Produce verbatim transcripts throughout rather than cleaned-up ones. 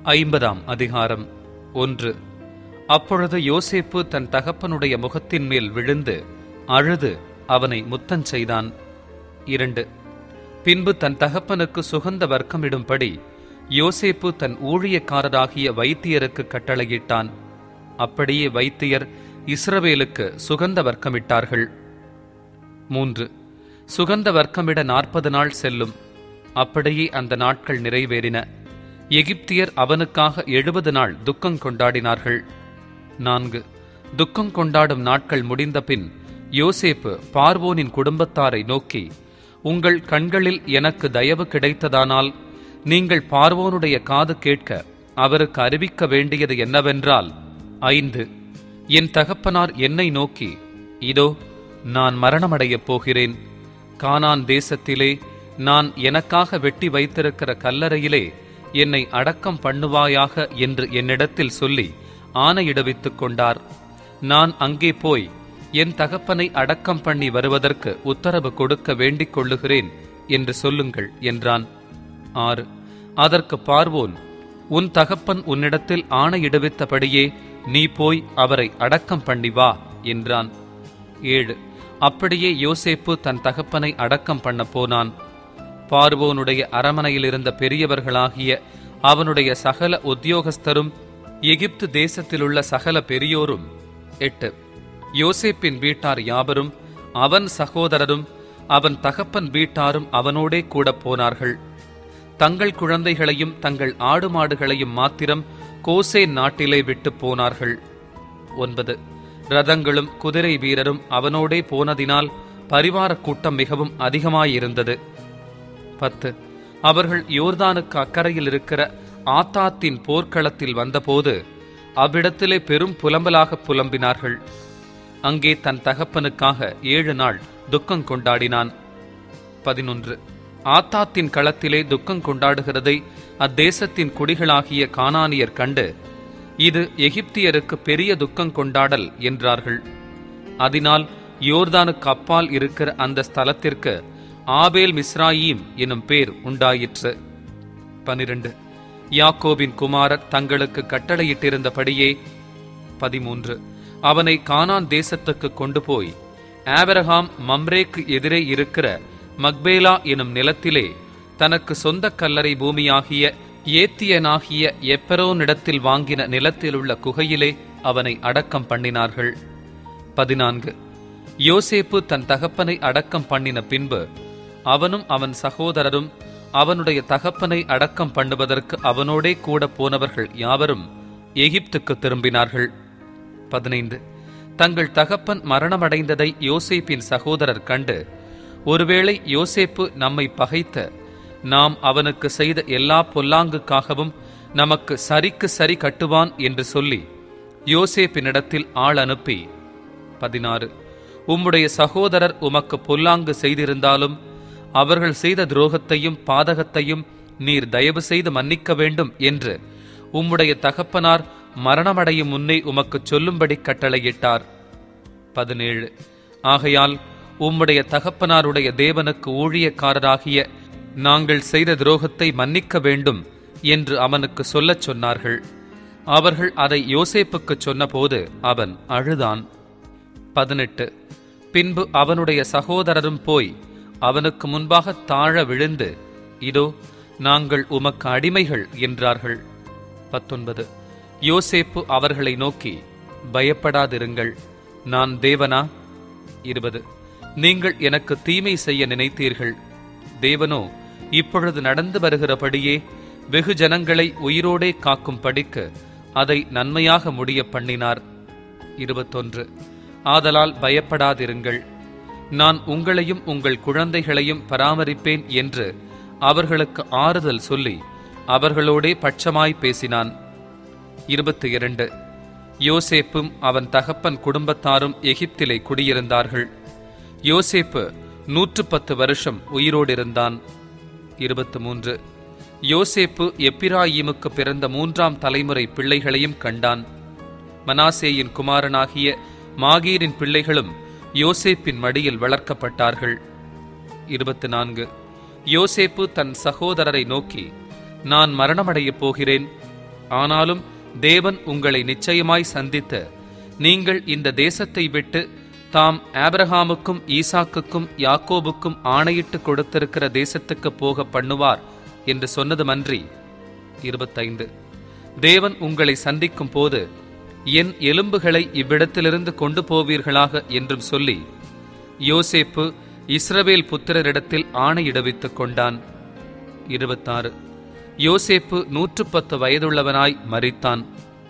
ஐம்பதாம் அதிகாரம். ஒன்று. அப்பொழுது யோசேப்பு தன் தகப்பனுடைய முகத்தின் மேல் விழுந்து அழுது அவனை முத்தம் செய்தான். இரண்டு. பின்பு தன் தகப்பனுக்கு சுகந்த வர்க்கமிடும்படி யோசேப்பு தன் ஊழியக்காரராகிய வைத்தியருக்கு கட்டளையிட்டான். அப்படியே வைத்தியர் இஸ்ரவேலுக்கு சுகந்த வர்க்கமிட்டார்கள். மூன்று. சுகந்த வர்க்கமிட நாற்பது நாள் செல்லும். அப்படியே அந்த நாட்கள் நிறைவேறின. எகிப்தியர் அவனுக்காக எழுபது நாள் துக்கம் கொண்டாடினார்கள். நான்கு. துக்கம் கொண்டாடும் நாட்கள் முடிந்த பின் யோசேப்பு பார்வோனின் குடும்பத்தாரை நோக்கி, உங்கள் கண்களில் எனக்கு தயவு கிடைத்ததானால் நீங்கள் பார்வோனுடைய காது கேட்க அவருக்கு அறிவிக்க வேண்டியது என்னவென்றால், ஐந்து. என் தகப்பனார் என்னை நோக்கி, இதோ நான் மரணமடையப் போகிறேன். கானான் தேசத்திலே நான் எனக்காக வெட்டி வைத்திருக்கிற கல்லறையிலே என்னை அடக்கம் பண்ணுவாயாக என்று என்னிடத்தில் சொல்லி ஆணையிடுவித்துக் கொண்டார். நான் அங்கே போய் என் தகப்பனை அடக்கம் பண்ணி வருவதற்கு உத்தரவு கொடுக்க வேண்டிக் கொள்ளுகிறேன் என்று சொல்லுங்கள் என்றான். ஆறு. அதற்கு பார்வோன், உன் தகப்பன் உன்னிடத்தில் ஆணையிடுவித்தபடியே நீ போய் அவரை அடக்கம் பண்ணி வா என்றான். ஏழு. அப்படியே யோசேப்பு தன் தகப்பனை அடக்கம் பண்ண போனான். பார்வோனுடைய அரமனையில் இருந்த பெரியவர்களாகிய அவனுடைய சகல உத்தியோகஸ்தரும் எகிப்து தேசத்திலுள்ள சகல பெரியோரும். எட்டு. யோசேப்பின் வீட்டார் யாவரும் அவன் சகோதரரும் அவன் தகப்பன் வீட்டாரும் அவனோடே கூட போனார்கள். தங்கள் குழந்தைகளையும் தங்கள் ஆடு மாடுகளையும் மாத்திரம் கோசேன் நாட்டிலே விட்டு போனார்கள். ஒன்பது. ரதங்களும் குதிரை வீரரும் அவனோடே போனதினால் பரிவார கூட்டம் மிகவும் அதிகமாயிருந்தது. பத்து. அவர்கள் யோர்தானுக்கு அக்கறையில் இருக்கிற ஆத்தாத்தின் போர்க்களத்தில் வந்தபோது அவ்விடத்திலே பெரும் புலம்பலாக புலம்பினார்கள். அங்கே தன் தகப்பனுக்காக ஏழு நாள் துக்கம் கொண்டாடினான். பதினொன்று. ஆத்தாத்தின் களத்திலே துக்கம் கொண்டாடுகிறதை அத்தேசத்தின் குடிகளாகிய கானானியர் கண்டு, இது எகிப்தியருக்கு பெரிய துக்கம் கொண்டாடல் என்றார்கள். அதனால் யோர்தானுக்கு அப்பால் இருக்கிற அந்த ஸ்தலத்திற்கு ஆபேல் மிஸ்ராயீம் எனும் பேர் உண்டாயிற்று. பனிரெண்டு. யாக்கோபின் குமாரர் தங்களுக்கு கட்டளையிட்டிருந்தபடியே. பதிமூன்று. அவனை கானான் தேசத்துக்கு கொண்டு போய் ஆபிரகாம் மம்ரேக்கு எதிரே இருக்கிற மக்பேலா எனும் நிலத்திலே தனக்கு சொந்த கல்லறை பூமியாகிய ஏத்தியனாகிய எப்பெரோனிடத்தில் வாங்கின நிலத்திலுள்ள குகையிலே அவனை அடக்கம் பண்ணினார்கள். பதினான்கு. யோசேப்பு தன் தகப்பனை அடக்கம் பண்ணின பின்பு அவனும் அவன் சகோதரரும் அவனுடைய தகப்பனை அடக்கம் பண்ணுவதற்கு அவனோடே கூட போனவர்கள் யாவரும் எகிப்துக்கு திரும்பினார்கள். பதினைந்து. தங்கள் தகப்பன் மரணமடைந்ததை யோசேப்பின் சகோதரர் கண்டு, ஒருவேளை யோசேப்பு நம்மை பகைத்த நாம் அவனுக்கு செய்த எல்லா பொல்லாங்குக்காகவும் நமக்கு சரிக்கு சரி கட்டுவான் என்று சொல்லி யோசேப்பினிடத்தில் ஆள் அனுப்பி, பதினாறு. உம்முடைய சகோதரர் உமக்கு பொல்லாங்கு செய்திருந்தாலும் அவர்கள் செய்த துரோகத்தையும் பாதகத்தையும் நீர் தயவு செய்து மன்னிக்க வேண்டும் என்று உம்முடைய தகப்பனார் மரணமடையும் முன்னே உமக்கு சொல்லும்படி கட்டளையிட்டார். பதினேழு. ஆகையால் உம்முடைய தகப்பனாருடைய தேவனுக்கு ஊழியக்காரராகிய நாங்கள் செய்த துரோகத்தை மன்னிக்க வேண்டும் என்று அவனுக்கு சொல்லச் சொன்னார்கள். அவர்கள் அதை யோசேப்புக்கு சொன்னபோது அவன் அழுதான். பதினெட்டு. பின்பு அவனுடைய சகோதரரும் போய் அவனுக்கு முன்பாக தாழ விழுந்து, இதோ நாங்கள் உமக்கு அடிமைகள் என்றார்கள். பத்தொன்பது. யோசேப்பு அவர்களை நோக்கி, பயப்படாதிருங்கள், நான் தேவனா? இருபது. நீங்கள் எனக்கு தீமை செய்ய நினைத்தீர்கள், தேவனோ இப்பொழுது நடந்து வருகிறபடியே வெகு ஜனங்களை உயிரோடே காக்கும் படிக்கு அதை நன்மையாக முடிய பண்ணினார். இருபத்தொன்று. ஆதலால் பயப்படாதிருங்கள், நான் உங்களையும் உங்கள் குழந்தைகளையும் பராமரிப்பேன் என்று அவர்களுக்கு ஆறுதல் சொல்லி அவர்களோடே பட்சமாய் பேசினான். இருபத்தி இரண்டு. யோசேப்பும் அவன் தகப்பன் குடும்பத்தாரும் எகிப்திலே குடியிருந்தார்கள். யோசேப்பு நூற்று பத்து வருஷம் உயிரோடிருந்தான். இருபத்தி மூன்று. யோசேப்பு எப்பிராயீமுக்கு பிறந்த மூன்றாம் தலைமுறை பிள்ளைகளையும் கண்டான். மனாசேயின் குமாரனாகிய மாகீரின் பிள்ளைகளும் யோசேப்பின் மடியில் வளர்க்கப்பட்டார்கள். இருபத்தி நான்கு. யோசேப்பு தன் சகோதரரை நோக்கி, நான் மரணமடையப் போகிறேன், ஆனாலும் தேவன் உங்களை நிச்சயமாய் சந்தித்து, நீங்கள் இந்த தேசத்தை விட்டு தாம் ஆபிரகாமுக்கும் ஈசாக்குக்கும் யாக்கோபுக்கும் ஆணையிட்டு கொடுத்திருக்கிற தேசத்துக்கு போக பண்ணுவார் என்று சொன்னதுமன்றி. இருபத்தைந்து. தேவன் உங்களை சந்திக்கும் போது என் எலும்புகளை இவ்விடத்திலிருந்து கொண்டு போவீர்களாக என்றும் சொல்லி யோசேப்பு இஸ்ரவேல் புத்திரரிடத்தில் ஆணையிடுவித்துக் கொண்டான். இருபத்தாறு. யோசேப்பு நூற்று பத்து வயதுள்ளவனாய் மரித்தான்.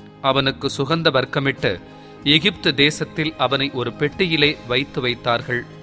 அவனுக்கு சுகந்த வர்க்கமிட்டு எகிப்து தேசத்தில் அவனை ஒரு பெட்டியிலே வைத்து வைத்தார்கள்.